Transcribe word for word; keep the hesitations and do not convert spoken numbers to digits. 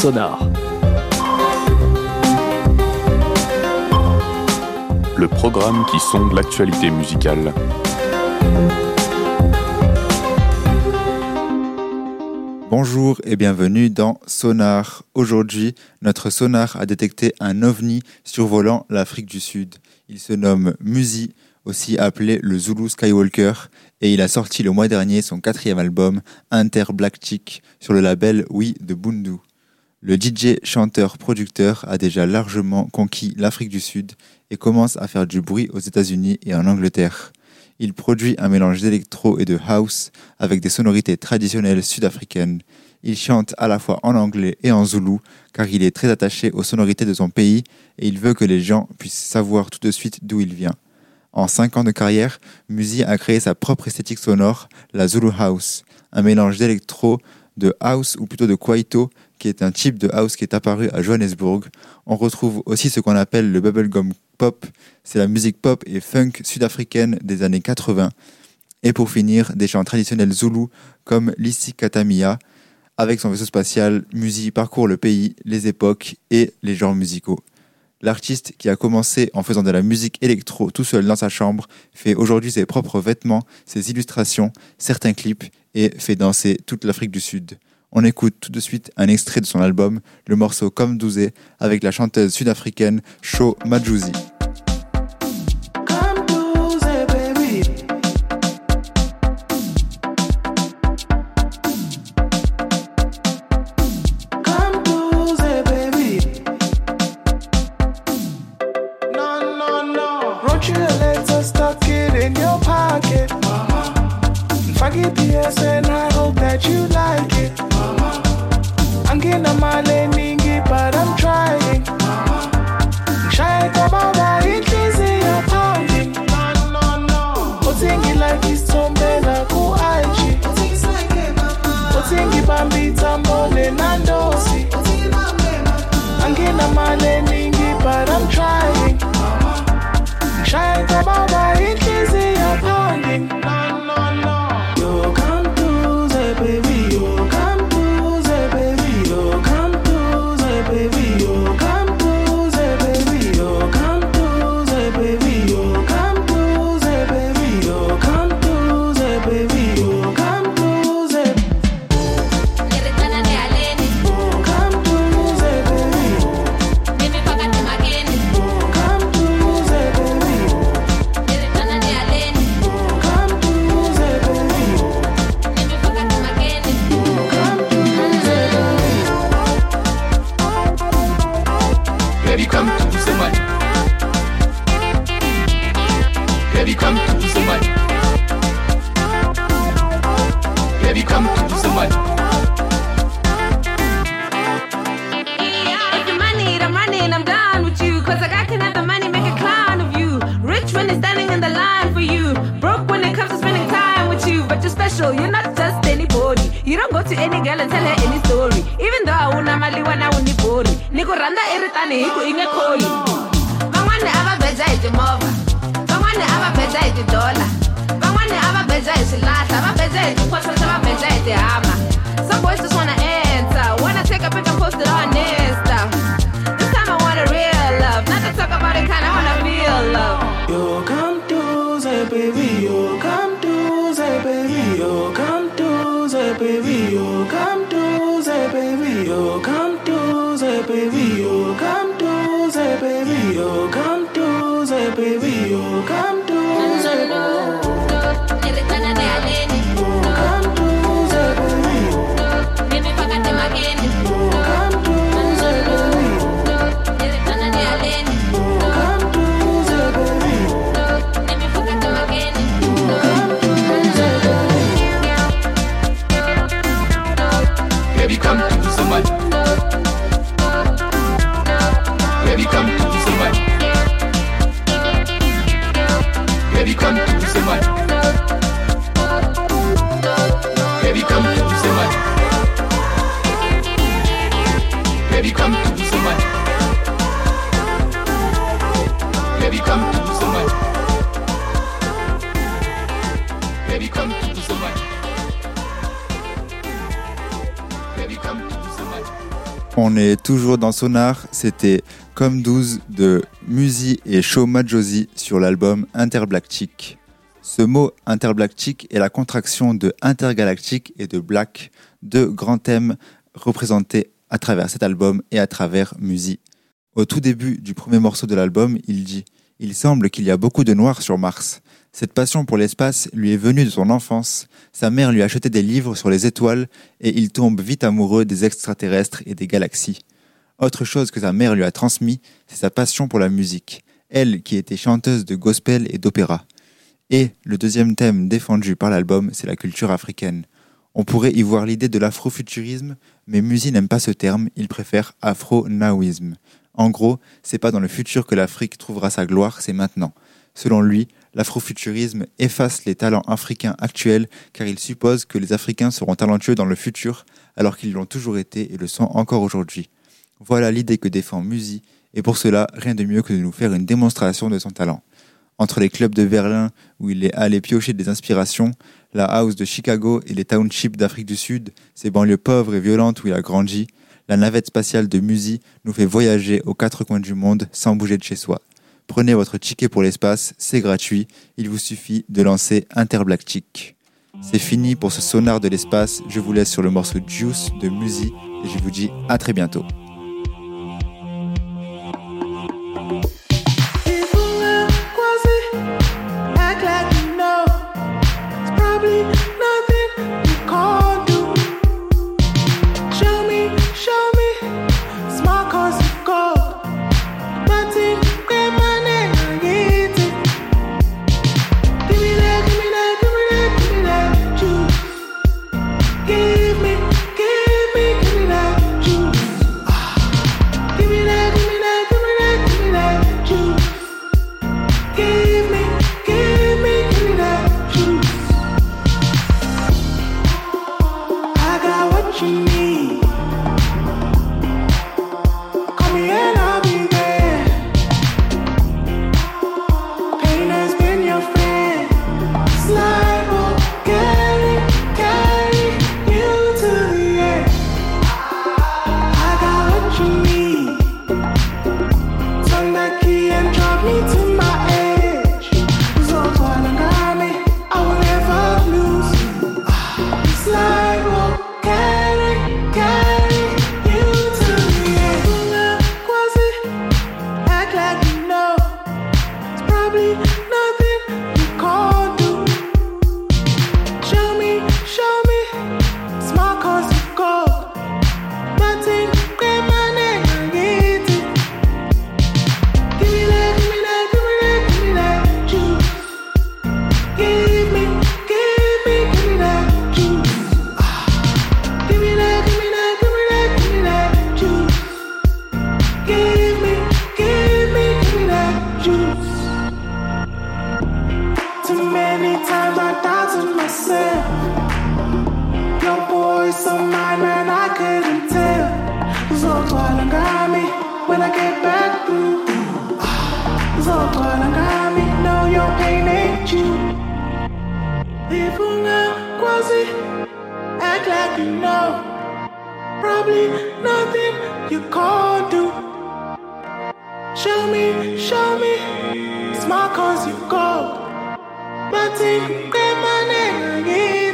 Sonar. Le programme qui sonde l'actualité musicale. Bonjour et bienvenue dans Sonar. Aujourd'hui, notre sonar a détecté un ovni survolant l'Afrique du Sud. Il se nomme Muzi, aussi appelé le Zulu Skywalker, et il a sorti le mois dernier son quatrième album, Inter Black Chick, sur le label Oui de Bundu. Le D J, chanteur, producteur a déjà largement conquis l'Afrique du Sud et commence à faire du bruit aux États-Unis et en Angleterre. Il produit un mélange d'électro et de house avec des sonorités traditionnelles sud-africaines. Il chante à la fois en anglais et en zoulou car il est très attaché aux sonorités de son pays et il veut que les gens puissent savoir tout de suite d'où il vient. En cinq ans de carrière, Muzi a créé sa propre esthétique sonore, la Zulu House, un mélange d'électro, de house ou plutôt de kwaito, qui est un type de house qui est apparu à Johannesburg. On retrouve aussi ce qu'on appelle le bubblegum pop, c'est la musique pop et funk sud-africaine des années quatre-vingts. Et pour finir, des chants traditionnels zoulous comme l'Isikatamia. Avec son vaisseau spatial, Muzi parcourt le pays, les époques et les genres musicaux. L'artiste, qui a commencé en faisant de la musique électro tout seul dans sa chambre, fait aujourd'hui ses propres vêtements, ses illustrations, certains clips et fait danser toute l'Afrique du Sud. On écoute tout de suite un extrait de son album, le morceau Comme Douze, avec la chanteuse sud-africaine Sho Madjozi. Baby, come to so much. Baby, come to so much. On est toujours dans Sonar, c'était Comme douze de Musi et Shoma Josie sur l'album Interblactic. Ce mot interblactic est la contraction de intergalactique et de black, deux grands thèmes représentés à travers cet album et à travers Musi. Au tout début du premier morceau de l'album, il dit « Il semble qu'il y a beaucoup de noirs sur Mars ». Cette passion pour l'espace lui est venue de son enfance. Sa mère lui a acheté des livres sur les étoiles et il tombe vite amoureux des extraterrestres et des galaxies. Autre chose que sa mère lui a transmis, c'est sa passion pour la musique. Elle qui était chanteuse de gospel et d'opéra. Et le deuxième thème défendu par l'album, c'est la culture africaine. On pourrait y voir l'idée de l'afrofuturisme, mais Musi n'aime pas ce terme, il préfère afro-nawisme. En gros, c'est pas dans le futur que l'Afrique trouvera sa gloire, c'est maintenant. Selon lui, l'afrofuturisme efface les talents africains actuels car il suppose que les Africains seront talentueux dans le futur alors qu'ils l'ont toujours été et le sont encore aujourd'hui. Voilà l'idée que défend Musi et pour cela, rien de mieux que de nous faire une démonstration de son talent. Entre les clubs de Berlin où il est allé piocher des inspirations, la house de Chicago et les townships d'Afrique du Sud, ces banlieues pauvres et violentes où il a grandi, la navette spatiale de Musi nous fait voyager aux quatre coins du monde sans bouger de chez soi. Prenez votre ticket pour l'espace, c'est gratuit, il vous suffit de lancer Interblactic. C'est fini pour ce sonar de l'espace, je vous laisse sur le morceau Juice de Musi et je vous dis à très bientôt. When I get back through, so what I got me, know your pain ain't you. If you know, quasi, act like you know. Probably nothing you can't do. Show me, show me, smart cause you go. But take my name again.